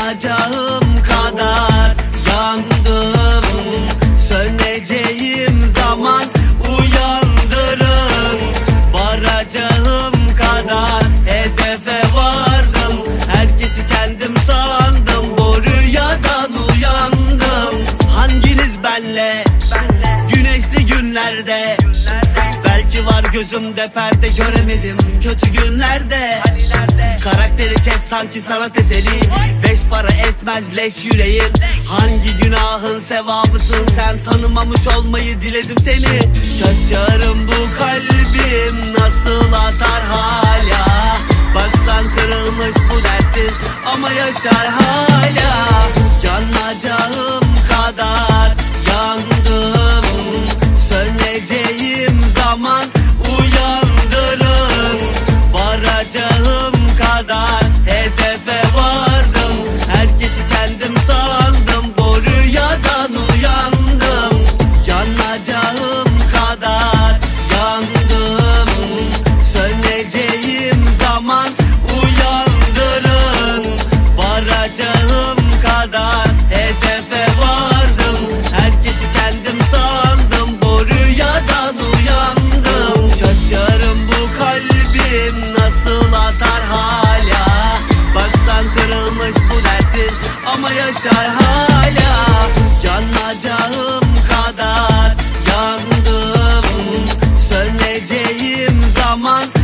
yanacağım kadar yandım. Söneceğim zaman uyandırın. Varacağım kadar hedefe vardım. Herkesi kendim sandım, bu rüyadan uyandım. Hanginiz benle güneşli günlerde? Belki var gözümde perde, göremedim kötü günlerde. Karakteri kes sanki sanat eseri, beş para etmez leş yüreğin. Hangi günahın sevabısın sen, tanımamış olmayı diledim seni. Şaşarım bu kalbim nasıl atar hala. Baksan kırılmış bu dersin ama yaşar hala. Yanacağım kadar yandım. Söneceğim zaman uyandırın. Varacağım kadar hedefe vardım. Herkesi kendim sandım, bu rüyadan uyandım. Yanacağım kadar yandım. Söneceğim zaman uyandırın. Varacağım kadar hedefe vardım. Herkesi kendim sandım, bu rüyadan uyandım. Şaşarım bu kalbim nasıl atar hala. Baksan kırılmış bu dersin ama yaşar hala. Yanacağım kadar yandım. Söneceğim zaman